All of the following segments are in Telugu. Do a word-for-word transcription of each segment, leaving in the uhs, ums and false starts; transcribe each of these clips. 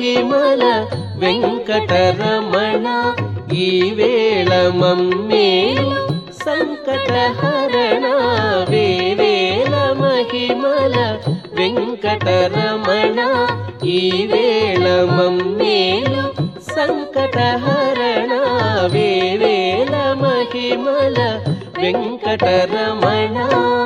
మహిమల వెంకటరమణ ఈవేళ మమ్మేలు సంకటహరణ వేవేల మహిమల వెంకటరమణ ఈవేళ మమ్మేలు సంకటహరణ వేవేల మహిమల వెంకటరమణ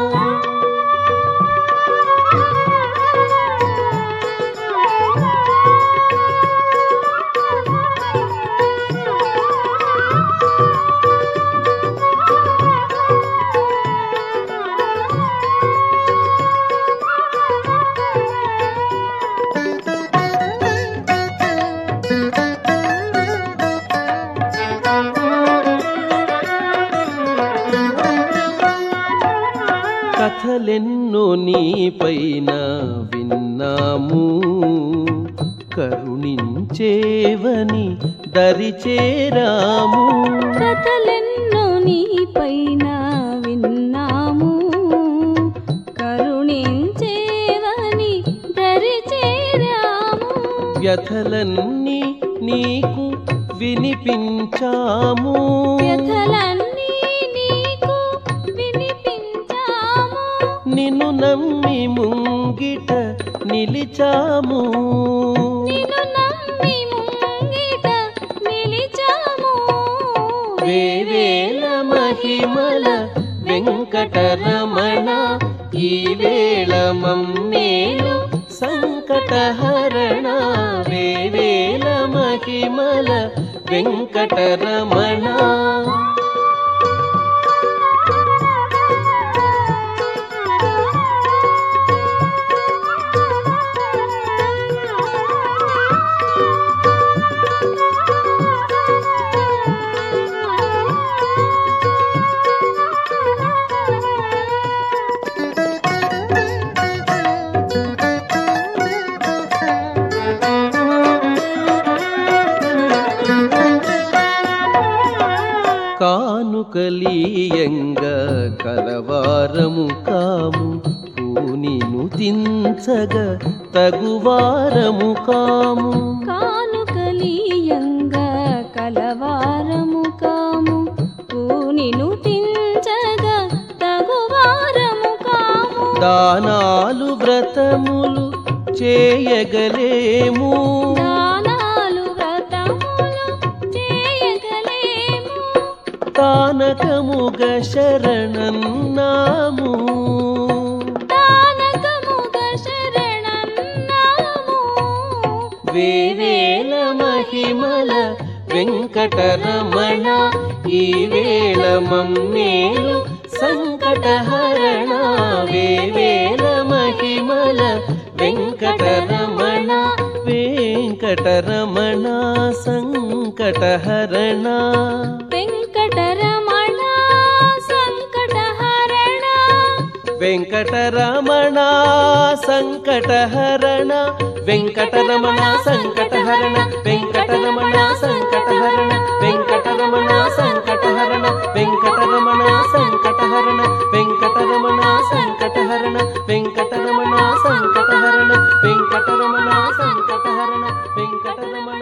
కథలెన్నో నీ పైన విన్నాము కరుణించేవని దరిచేరాము కథలెన్నో నీ పైన విన్నాము కరుణించేవని దరిచేరాము వ్యథలన్నీ నీకు వినిపించాము వ్యథలన్నీ నీకు వినిపించాము నిన్ను నమ్మి ముంగిట నిలిచాము నిన్ను నమ్మి ముంగిట నిలిచాము వేవేల మహిమల వెంకటరమణ ఈవేళ మమ్మేలు సంకటహరణ వేవేల మహిమల వెంకటరమణ కానుకలీయంగా కలవారము కాము పూనిను తించగ తగువారము కాము కానుకలీయంగా కలవారము కాము పూనిను తించగా తగువారము కాము దానాలు వ్రతములు చేయగలేము దానాలు వ్రతములు చేయగలేము తానకముగ శరణన్నాము తానకముగ శరణన్నాము వేవేల మహిమల వెంకటరమణ ఈవేళ మమ్మేలు సంకటహరణ వేవేల మహిమల వెంకటరమణ వెంకటరమణ సంకటహరణ వెంకటరమణ సంకటహరణ వెంకటరమణ సంకటహరణ వెంకటరమణ సంకటహరణ వెంకటరమణ సంకటహరణ వెంకటరమణ సంకటహరణ వెంకటరమణ సంకటహరణ వెంకటరమణ సంకటహరణ వెంకటరమణ సంకటహరణ వెంకటరమణ సంకటహరణ వెంకటరమణ